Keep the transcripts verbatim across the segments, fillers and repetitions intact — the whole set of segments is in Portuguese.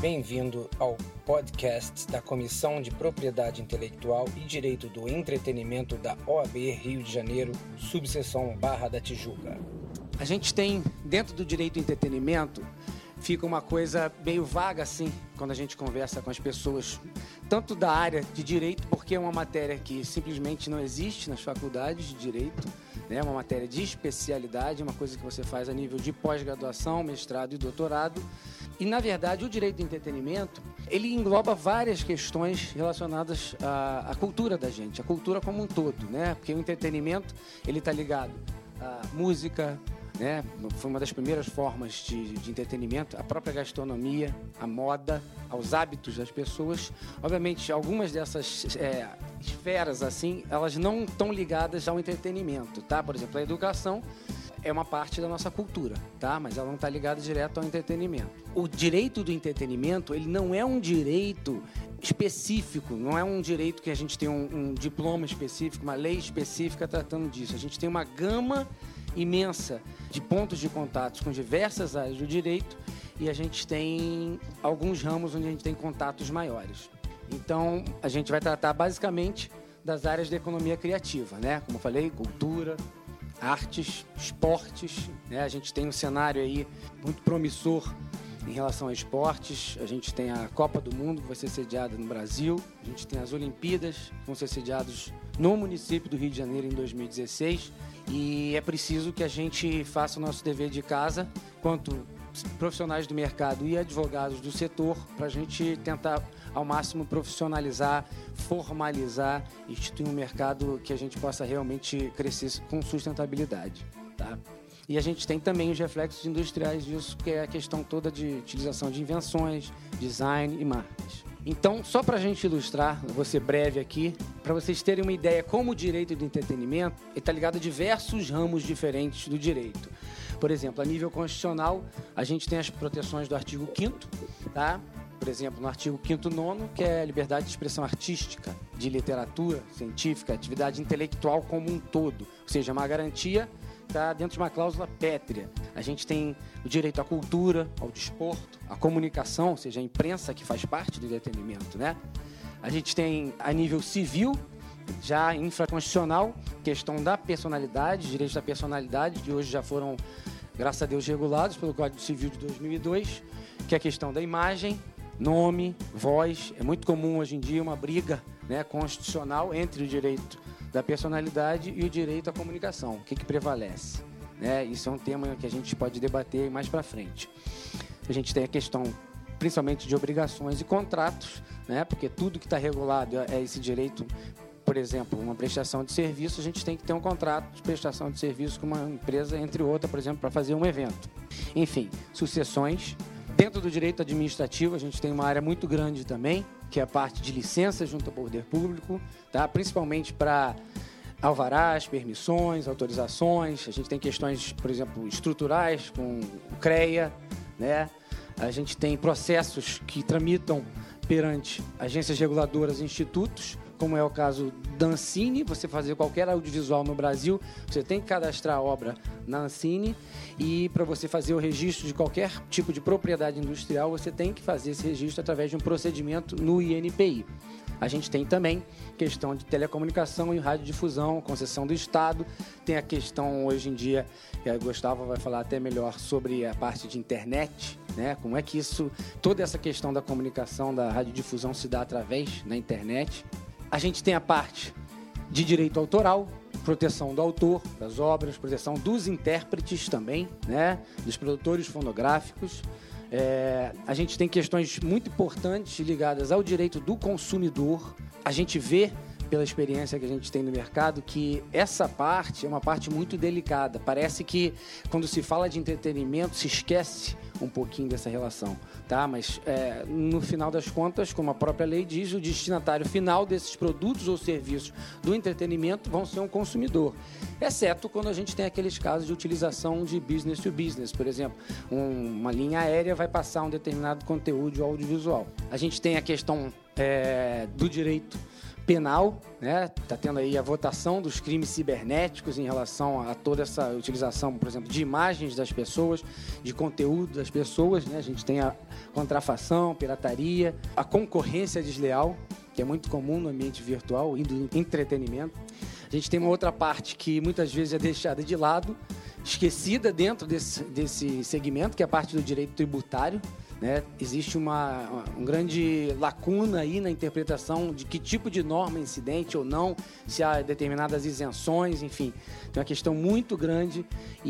Bem-vindo ao podcast da Comissão de Propriedade Intelectual e Direito do Entretenimento da O A B Rio de Janeiro, subseção Barra da Tijuca. A gente tem, dentro do direito do entretenimento, fica uma coisa meio vaga assim, quando a gente conversa com as pessoas, tanto da área de direito, porque é uma matéria que simplesmente não existe nas faculdades de direito, né? Uma matéria de especialidade, uma coisa que você faz a nível de pós-graduação, mestrado e doutorado. E, na verdade, o direito do entretenimento, ele engloba várias questões relacionadas à, à cultura da gente, a cultura como um todo, né? Porque o entretenimento, ele está ligado à música, né? Foi uma das primeiras formas de, de entretenimento, a própria gastronomia, a moda, aos hábitos das pessoas. Obviamente, algumas dessas é, esferas, assim, elas não estão ligadas ao entretenimento, tá? Por exemplo, a educação é uma parte da nossa cultura, tá? Mas ela não está ligada direto ao entretenimento. O direito do entretenimento, ele não é um direito específico, não é um direito que a gente tem um, um diploma específico, uma lei específica tratando disso. A gente tem uma gama imensa de pontos de contatos com diversas áreas do direito e a gente tem alguns ramos onde a gente tem contatos maiores. Então, a gente vai tratar basicamente das áreas da economia criativa, né? Como eu falei, cultura, artes, esportes, né? A gente tem um cenário aí muito promissor em relação a esportes. A gente tem a Copa do Mundo, que vai ser sediada no Brasil. A gente tem as Olimpíadas, que vão ser sediadas no município do Rio de Janeiro em dois mil e dezesseis. E é preciso que a gente faça o nosso dever de casa, quanto profissionais do mercado e advogados do setor, para a gente tentar ao máximo profissionalizar, formalizar, instituir um mercado que a gente possa realmente crescer com sustentabilidade, tá? E a gente tem também os reflexos industriais disso, que é a questão toda de utilização de invenções, design e marcas. Então, só para a gente ilustrar, vou ser breve aqui, para vocês terem uma ideia como o direito do entretenimento está ligado a diversos ramos diferentes do direito. Por exemplo, a nível constitucional, a gente tem as proteções do artigo quinto, tá? Por exemplo, no artigo quinto nono, que é a liberdade de expressão artística, de literatura científica, atividade intelectual como um todo, ou seja, uma garantia está dentro de uma cláusula pétrea. A gente tem o direito à cultura, ao desporto, à comunicação, ou seja, a imprensa que faz parte do entretenimento, né? A gente tem, a nível civil, já infraconstitucional, questão da personalidade, direitos da personalidade, que hoje já foram, graças a Deus, regulados pelo Código Civil de dois mil e dois, que é a questão da imagem, nome, voz. É muito comum hoje em dia uma briga, né, constitucional entre o direito da personalidade e o direito à comunicação. O que, que prevalece? Né? Isso é um tema que a gente pode debater mais para frente. A gente tem a questão, principalmente, de obrigações e contratos, né? Porque tudo que está regulado é esse direito. Por exemplo, uma prestação de serviço, a gente tem que ter um contrato de prestação de serviço com uma empresa, entre outra, por exemplo, para fazer um evento. Enfim, sucessões. Dentro do direito administrativo, a gente tem uma área muito grande também, que é a parte de licenças junto ao poder público, tá? Principalmente para alvarás, permissões, autorizações. A gente tem questões, por exemplo, estruturais com o CREA, né? A gente tem processos que tramitam perante agências reguladoras e institutos, como é o caso da Ancine. Você fazer qualquer audiovisual no Brasil, você tem que cadastrar a obra na Ancine, e para você fazer o registro de qualquer tipo de propriedade industrial, você tem que fazer esse registro através de um procedimento no I N P I. A gente tem também questão de telecomunicação e radiodifusão, concessão do Estado. Tem a questão, hoje em dia, que a Gustavo vai falar até melhor sobre a parte de internet, né? Como é que isso, toda essa questão da comunicação, da radiodifusão se dá através da internet. A gente tem a parte de direito autoral, proteção do autor das obras, proteção dos intérpretes também, né? Dos produtores fonográficos. É, a gente tem questões muito importantes ligadas ao direito do consumidor. A gente vê, pela experiência que a gente tem no mercado, que essa parte é uma parte muito delicada. Parece que, quando se fala de entretenimento, se esquece um pouquinho dessa relação, tá? Mas, é, no final das contas, como a própria lei diz, o destinatário final desses produtos ou serviços do entretenimento vão ser um consumidor, exceto quando a gente tem aqueles casos de utilização de business to business. Por exemplo, um, uma linha aérea vai passar um determinado conteúdo audiovisual. A gente tem a questão é, do direito penal, né? Está tendo aí a votação dos crimes cibernéticos em relação a toda essa utilização, por exemplo, de imagens das pessoas, de conteúdo das pessoas, né? A gente tem a contrafação, pirataria, a concorrência desleal, que é muito comum no ambiente virtual e do entretenimento. A gente tem uma outra parte que muitas vezes é deixada de lado, esquecida dentro desse, desse segmento, que é a parte do direito tributário. Né? Existe uma, uma um grande lacuna aí na interpretação de que tipo de norma é incidente ou não, se há determinadas isenções, enfim. Tem uma questão muito grande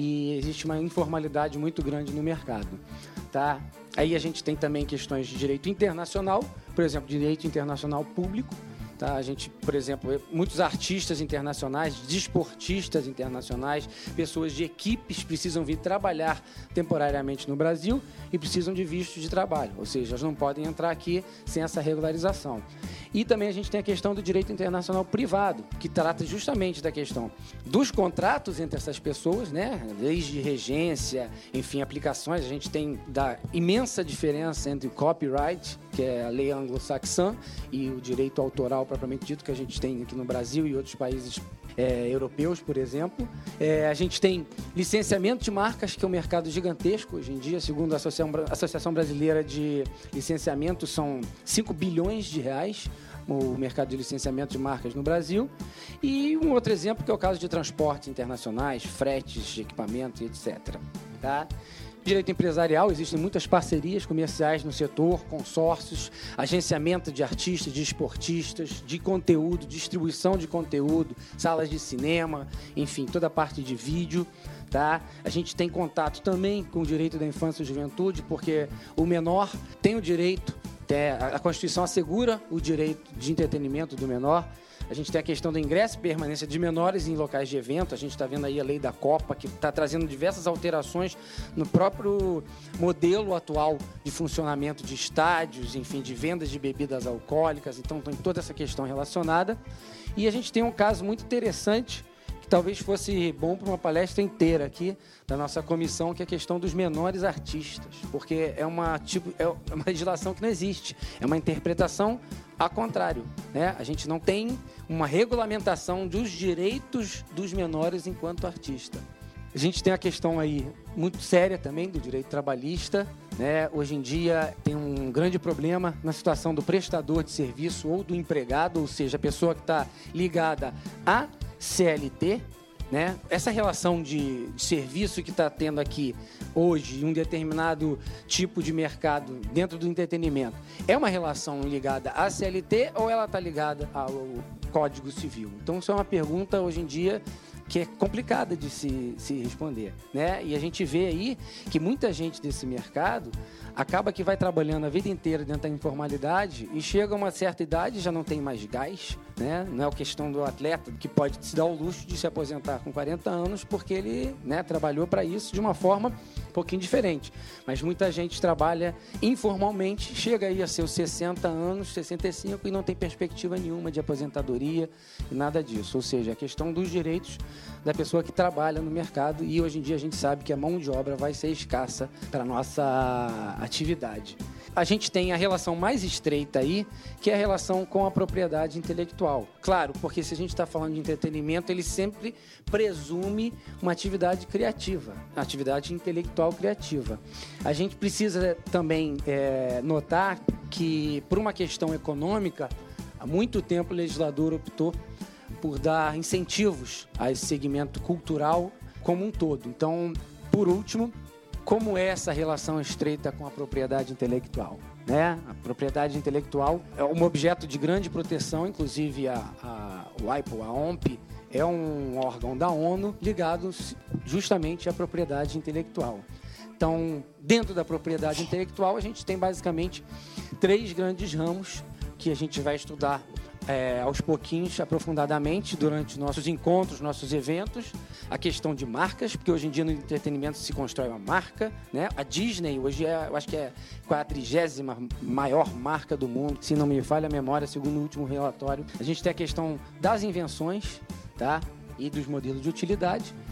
e existe uma informalidade muito grande no mercado. Tá? Aí a gente tem também questões de direito internacional, por exemplo, direito internacional público. Tá? A gente, por exemplo, muitos artistas internacionais, desportistas internacionais, pessoas de equipes precisam vir trabalhar temporariamente no Brasil e precisam de visto de trabalho, ou seja, elas não podem entrar aqui sem essa regularização. E também a gente tem a questão do direito internacional privado, que trata justamente da questão dos contratos entre essas pessoas, né? Leis de regência, enfim, aplicações. A gente tem da imensa diferença entre o copyright, que é a lei anglo-saxã, e o direito autoral propriamente dito, que a gente tem aqui no Brasil e outros países é, europeus, por exemplo. É, a gente tem licenciamento de marcas, que é um mercado gigantesco hoje em dia, segundo a Associação Brasileira de Licenciamento, são cinco bilhões de reais o mercado de licenciamento de marcas no Brasil. E um outro exemplo que é o caso de transportes internacionais, fretes de equipamento e etcétera. Tá? Direito empresarial, existem muitas parcerias comerciais no setor, consórcios, agenciamento de artistas, de esportistas, de conteúdo, distribuição de conteúdo, salas de cinema, enfim, toda a parte de vídeo. Tá? A gente tem contato também com o direito da infância e juventude, porque o menor tem o direito, a Constituição assegura o direito de entretenimento do menor. A gente tem a questão do ingresso e permanência de menores em locais de evento. A gente está vendo aí a lei da Copa, que está trazendo diversas alterações no próprio modelo atual de funcionamento de estádios, enfim, de vendas de bebidas alcoólicas. Então, tem toda essa questão relacionada. E a gente tem um caso muito interessante, que talvez fosse bom para uma palestra inteira aqui da nossa comissão, que é a questão dos menores artistas, porque é uma, tipo, é uma legislação que não existe, é uma interpretação ao contrário, né? A gente não tem uma regulamentação dos direitos dos menores enquanto artista. A gente tem a questão aí muito séria também do direito trabalhista, né? Hoje em dia tem um grande problema na situação do prestador de serviço ou do empregado, ou seja, a pessoa que está ligada a C L T, né? Essa relação de, de serviço que está tendo aqui hoje em um determinado tipo de mercado dentro do entretenimento, é uma relação ligada à C L T ou ela está ligada ao Código Civil? Então, isso é uma pergunta hoje em dia que é complicada de se, se responder, né? E a gente vê aí que muita gente desse mercado acaba que vai trabalhando a vida inteira dentro da informalidade e chega a uma certa idade e já não tem mais gás, né? Não é a questão do atleta que pode se dar o luxo de se aposentar com quarenta anos porque ele, né, trabalhou para isso de uma forma um pouquinho diferente. Mas muita gente trabalha informalmente, chega aí a seus sessenta anos, sessenta e cinco e não tem perspectiva nenhuma de aposentadoria e nada disso. Ou seja, a questão dos direitos da pessoa que trabalha no mercado, e hoje em dia a gente sabe que a mão de obra vai ser escassa para a nossa atividade. A gente tem a relação mais estreita aí, que é a relação com a propriedade intelectual. Claro, porque se a gente está falando de entretenimento, ele sempre presume uma atividade criativa, atividade intelectual criativa. A gente precisa também é, notar que, por uma questão econômica, há muito tempo o legislador optou por dar incentivos a esse segmento cultural como um todo. Então, por último, como é essa relação estreita com a propriedade intelectual? Né? A propriedade intelectual é um objeto de grande proteção, inclusive a, a, o I P O, a O M P, é um órgão da ONU ligado justamente à propriedade intelectual. Então, dentro da propriedade intelectual, a gente tem basicamente três grandes ramos que a gente vai estudar É, aos pouquinhos, aprofundadamente, durante nossos encontros, nossos eventos. A questão de marcas, porque hoje em dia no entretenimento se constrói uma marca, né? A Disney hoje é, eu acho que é a quadrigésima maior marca do mundo, se não me falha a memória, segundo o último relatório. A gente tem a questão das invenções, tá? E dos modelos de utilidade.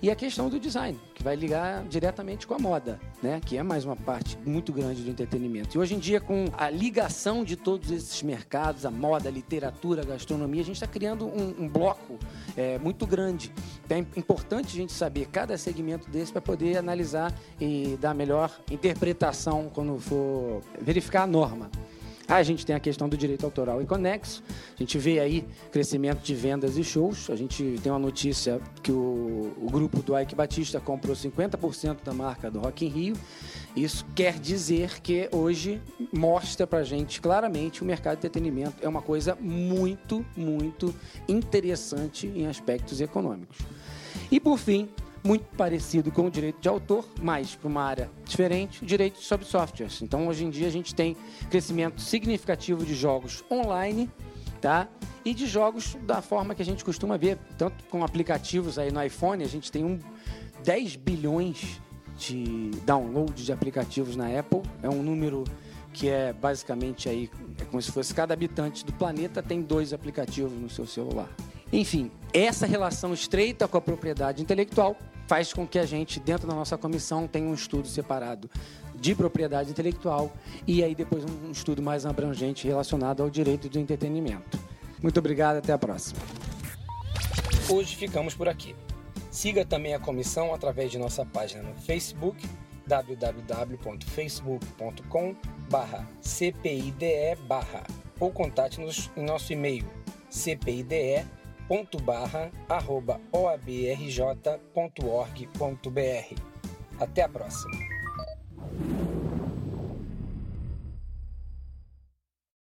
E a questão do design, que vai ligar diretamente com a moda, né? Que é mais uma parte muito grande do entretenimento. E hoje em dia, com a ligação de todos esses mercados, a moda, a literatura, a gastronomia, a gente está criando um, um bloco é, muito grande. Então, é importante a gente saber cada segmento desse para poder analisar e dar a melhor interpretação quando for verificar a norma. A gente tem a questão do direito autoral e conexo. A gente vê aí crescimento de vendas e shows. A gente tem uma notícia que o, o grupo do Ike Batista comprou cinquenta por cento da marca do Rock in Rio. Isso quer dizer que hoje mostra pra gente claramente o mercado de entretenimento é uma coisa muito, muito interessante em aspectos econômicos. E por fim, muito parecido com o direito de autor, mas para uma área diferente, o direito sobre softwares. Então, hoje em dia, a gente tem crescimento significativo de jogos online, tá? E de jogos da forma que a gente costuma ver, tanto com aplicativos aí no iPhone, a gente tem um dez bilhões de downloads de aplicativos na Apple. É um número que é basicamente aí, é como se fosse cada habitante do planeta tem dois aplicativos no seu celular. Enfim, essa relação estreita com a propriedade intelectual faz com que a gente, dentro da nossa comissão, tenha um estudo separado de propriedade intelectual e aí depois um estudo mais abrangente relacionado ao direito do entretenimento. Muito obrigado, até a próxima. Hoje ficamos por aqui. Siga também a comissão através de nossa página no Facebook, w w w ponto facebook ponto com barra c p i d e barra ou contate-nos em nosso e-mail c p i d e ponto barra arroba o a b r j ponto org ponto b r. Até a próxima!